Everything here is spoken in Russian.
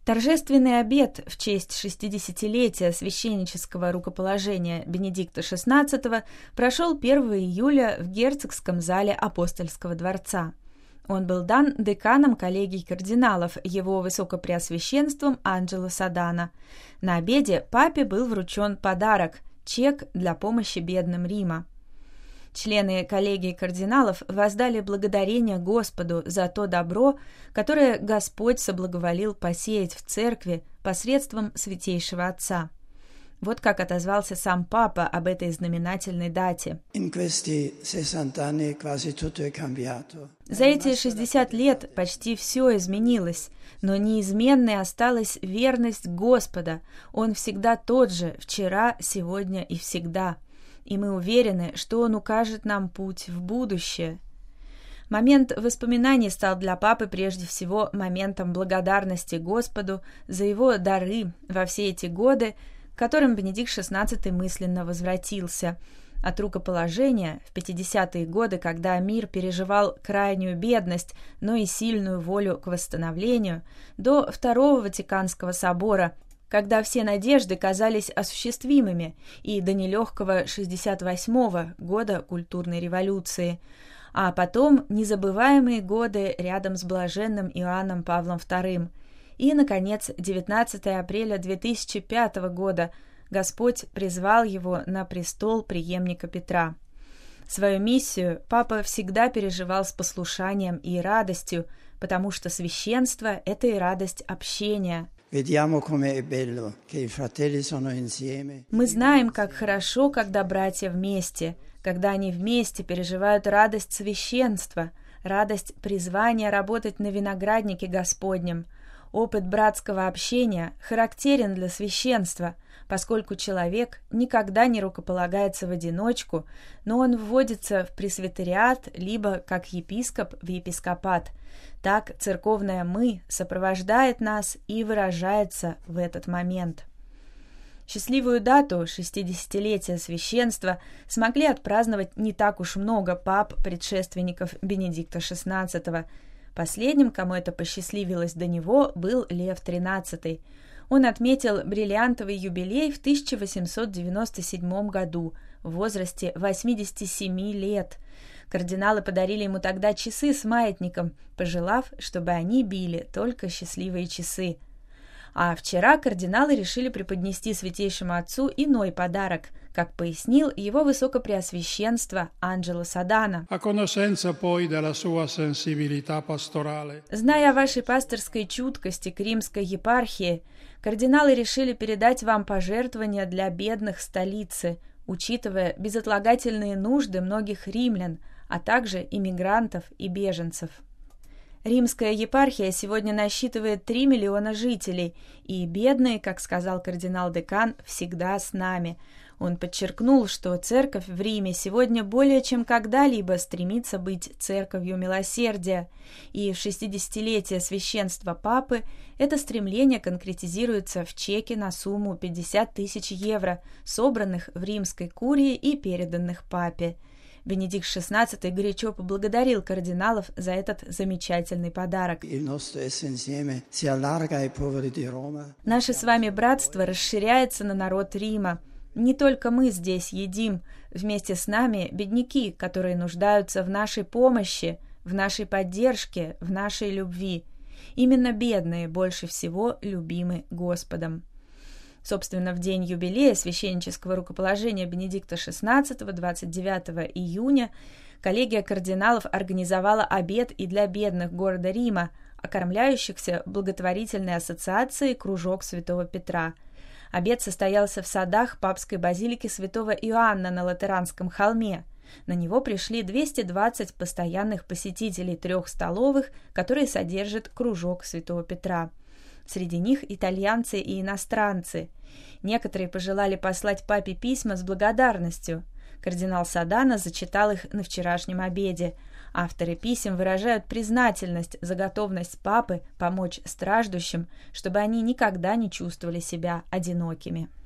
Торжественный обед в честь 60-летия священнического рукоположения Бенедикта XVI прошел 1 июля в герцогском зале Апостольского дворца. Он был дан деканом коллегий кардиналов, его высокопреосвященством Анджело Содано. На обеде папе был вручен подарок – чек для помощи бедным Рима. Члены коллегии кардиналов воздали благодарение Господу за то добро, которое Господь соблаговолил посеять в церкви посредством Святейшего Отца. Вот как отозвался сам Папа об этой знаменательной дате. За эти 60 лет почти все изменилось, но неизменной осталась верность Господа. Он всегда тот же, вчера, сегодня и всегда. И мы уверены, что Он укажет нам путь в будущее. Момент воспоминаний стал для Папы прежде всего моментом благодарности Господу за Его дары во все эти годы, к которым Бенедикт XVI мысленно возвратился. От рукоположения в 50-е годы, когда мир переживал крайнюю бедность, но и сильную волю к восстановлению, до Второго Ватиканского собора, когда все надежды казались осуществимыми, и до нелегкого 68-го года культурной революции, а потом незабываемые годы рядом с блаженным Иоанном Павлом II, и, наконец, 19 апреля 2005 года Господь призвал его на престол преемника Петра. Свою миссию Папа всегда переживал с послушанием и радостью, потому что священство – это и радость общения. Мы знаем, как хорошо, когда братья вместе, когда они вместе переживают радость священства, радость призвания работать на винограднике Господнем. Опыт братского общения характерен для священства, поскольку человек никогда не рукополагается в одиночку, но он вводится в пресвитериат, либо, как епископ, в епископат. Так церковное «мы» сопровождает нас и выражается в этот момент. Счастливую дату 60-летия священства смогли отпраздновать не так уж много пап-предшественников Бенедикта XVI. Последним, кому это посчастливилось до него, был Лев XIII. Он отметил бриллиантовый юбилей в 1897 году в возрасте 87 лет. Кардиналы подарили ему тогда часы с маятником, пожелав, чтобы они били только счастливые часы. А вчера кардиналы решили преподнести Святейшему Отцу иной подарок, как пояснил его высокопреосвященство Анджело Содано. Зная о вашей пасторской чуткости к римской епархии, кардиналы решили передать вам пожертвования для бедных столицы, учитывая безотлагательные нужды многих римлян, а также иммигрантов и беженцев. Римская епархия сегодня насчитывает 3 миллиона жителей, и бедные, как сказал кардинал-декан, всегда с нами. Он подчеркнул, что церковь в Риме сегодня более чем когда-либо стремится быть церковью милосердия, и в 60-летие священства Папы это стремление конкретизируется в чеке на сумму 50 тысяч евро, собранных в римской курии и переданных Папе. Бенедикт XVI горячо поблагодарил кардиналов за этот замечательный подарок. Наше с вами братство расширяется на народ Рима. Не только мы здесь едим, вместе с нами бедняки, которые нуждаются в нашей помощи, в нашей поддержке, в нашей любви. Именно бедные больше всего любимы Господом. Собственно, в день юбилея священнического рукоположения Бенедикта XVI, 29 июня, коллегия кардиналов организовала обед и для бедных города Рима, окормляющихся в благотворительной ассоциации «Кружок Святого Петра». Обед состоялся в садах папской базилики Святого Иоанна на Латеранском холме. На него пришли 220 постоянных посетителей 3 столовых, которые содержит Кружок Святого Петра. Среди них итальянцы и иностранцы. Некоторые пожелали послать папе письма с благодарностью. Кардинал Содано зачитал их на вчерашнем обеде. Авторы писем выражают признательность за готовность папы помочь страждущим, чтобы они никогда не чувствовали себя одинокими.